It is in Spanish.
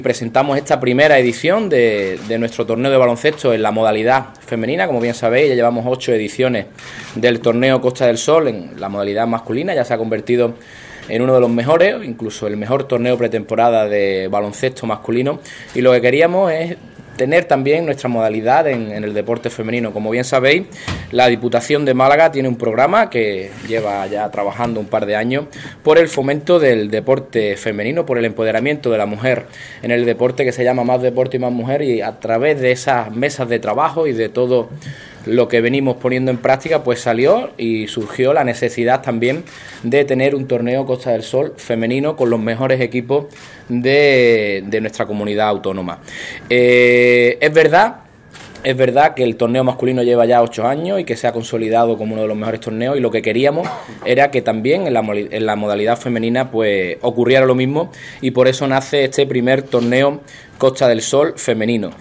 Presentamos esta primera edición de nuestro torneo de baloncesto en la modalidad femenina. Como bien sabéis, ya llevamos 8 ediciones del torneo Costa del Sol en la modalidad masculina. Ya se ha convertido en uno de los mejores, incluso el mejor torneo pretemporada de baloncesto masculino. Y lo que queríamos es tener también nuestra modalidad en el deporte femenino. Como bien sabéis, la Diputación de Málaga tiene un programa que lleva ya trabajando un par de años por el fomento del deporte femenino, por el empoderamiento de la mujer en el deporte, que se llama Más Deporte y Más Mujer, y a través de esas mesas de trabajo y de todo lo que venimos poniendo en práctica, pues salió y surgió la necesidad también de tener un torneo Costa del Sol femenino con los mejores equipos de nuestra comunidad autónoma. Es verdad que el torneo masculino lleva ya 8 años y que se ha consolidado como uno de los mejores torneos, y lo que queríamos era que también en la modalidad femenina pues ocurriera lo mismo, y por eso nace este primer torneo Costa del Sol femenino.